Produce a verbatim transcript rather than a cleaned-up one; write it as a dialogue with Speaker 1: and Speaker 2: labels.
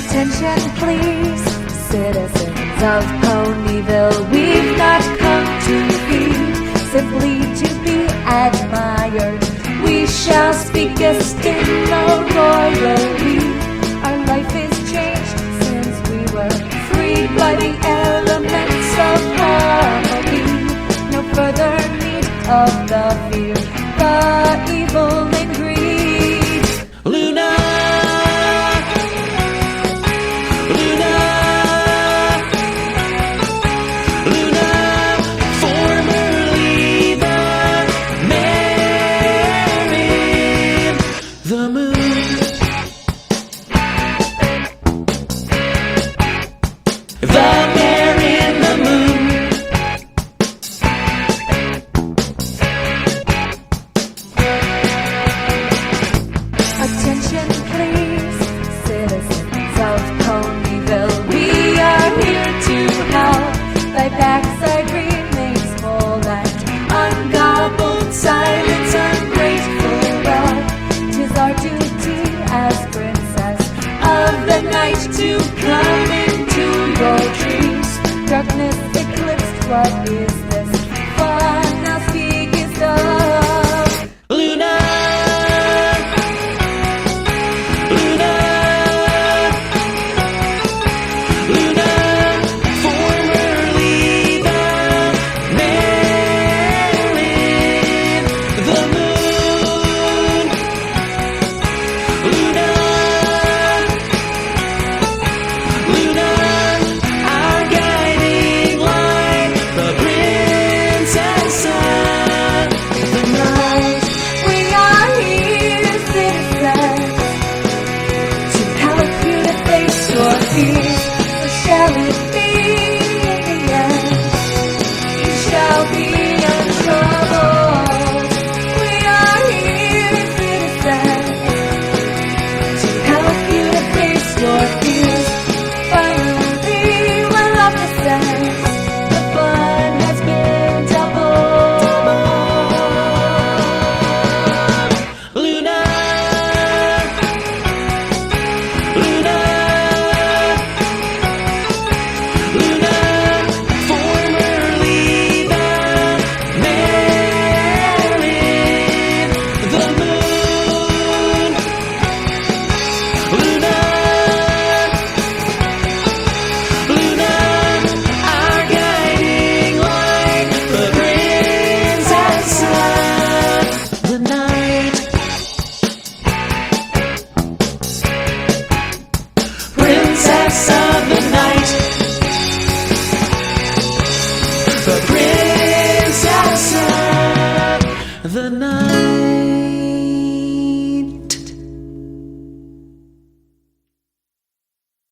Speaker 1: Attention please, citizens of Ponyville. We've not come to feed, simply to be admired. We shall speak in the royal we. Our life is changed since we were freed by the elements of harmony. No further need of the fear, the evil and greed.
Speaker 2: Luna, Luna, Luna, formerly the Mary, the moon, the Mary and the moon.
Speaker 1: Attention please, citizens of Ponyville. We are here to help. Thy backside remains full and ungobbled silence, ungrateful wealth. 'Tis our duty as princess of the night to come into your dreams. Darkness eclipsed, what is this fun thou speakest of?
Speaker 2: Luna, Luna, Luna, formerly the Marin, the moon. Luna, Luna, our guiding light, the princess of the night.
Speaker 1: We are here, citizens, to help you to face your fears. So shall it be in the end? You shall be untroubled. We are here, citizens, to help you to face your fears. Finally, when love descends, the fun has been doubled.
Speaker 2: Luna, Luna, Luna, formerly the Marin, the moon. Luna, Luna, our guiding light, the princess of the night. Princess of the night, the princess of the night.